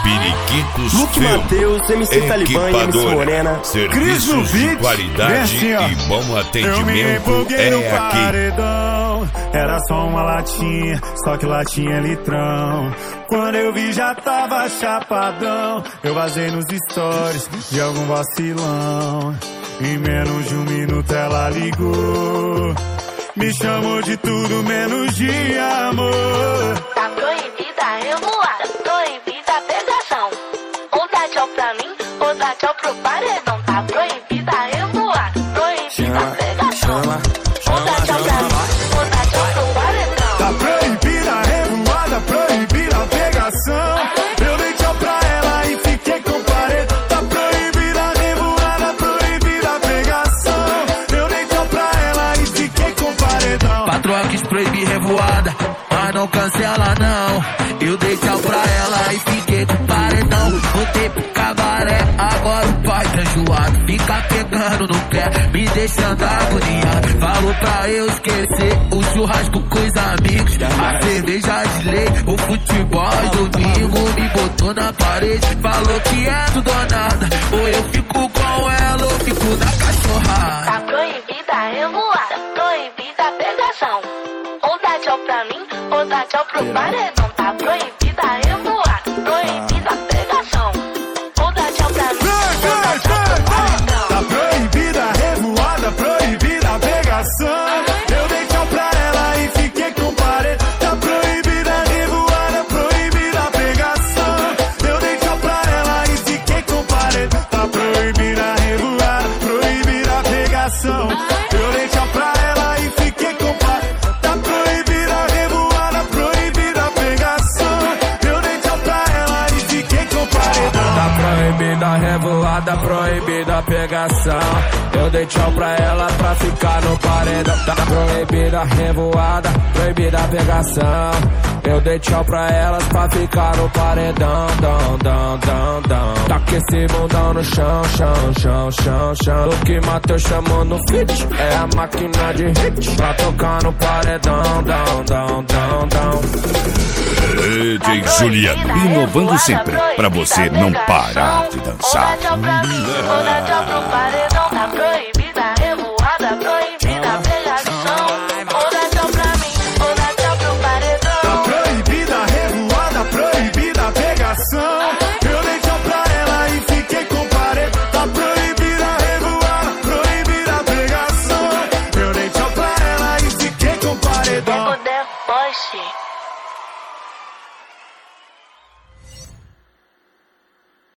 Periquitos Luke Film, Mateus, MC Talibã e MC Morena. Serviços de qualidade e bom atendimento é aqui. Paredão. Era só uma latinha, só que latinha é litrão. Quando eu vi já tava chapadão. Eu vazei nos stories de algum vacilão. Em menos de um minuto ela ligou. Me chamou de tudo menos de amor. Tá proibida a revoada, proibida a pegação. Ou dá tchau pra mim, ou dá tchau pro paredão. Tá proibida a revoada, proibida a pegação. Ou dá tchau pra mim, ou dá tchau pro paredão. Tá proibida a revoada, proibida a pegação. Eu dei tchau pra ela e fiquei com o paredão. Tá proibida a revoada, proibida a pegação. Eu dei tchau pra ela e fiquei com o paredão. Patroa quis proibir revoada, mas não cancela não. Eu dei tchau pra ela e fiquei com o paredão. Voltei pro cabaré, agora o pai tá enjoado. Fica pegando, não quer me deixando agoniado. Falou pra eu esquecer o churrasco com os amigos, a cerveja de lei, o futebol domingo. Me botou na parede, falou que é tudo ou nada. Ou eu fico com ela, ou fico na cachorrada. Tá proibida a revoada, proibida a pegação. Ou dá tchau pra mim, ou dá tchau pro paredão. Tá proibida a revoada, proibida a pegação. Ou dá tchau pra mim, ou dá tchau pro paredão. Tá proibida a revoada, proibida a pegação. Eu dei tchau pra ela e fiquei com o paredão. Tá proibida a revoada, proibida a pegação. Eu dei tchau pra ela e fiquei com o paredão. Tá proibida a revoada, proibida a pegação. Eu dei tchau pra ela e fiquei com o paredão. Tá proibida a revoada, proibida a pegação. Eu dei tchau pra ela e fiquei com o paredão. Tá proibida a revoada, proibida a pegação. Eu dei tchau pra ela pra ficar no paredão. Tá proibida a revoada, proibida a pegação. Eu dei tchau pra elas pra ficar no paredão. Tá com esse mundão no chão. O que Mateus chamou no fit é a máquina de hit pra tocar no paredão. DJ Juliano, inovando sempre, pra você não parar de dançar. Ou dá tchau pra mim, ou dá tchau pro paredão. Tá proibida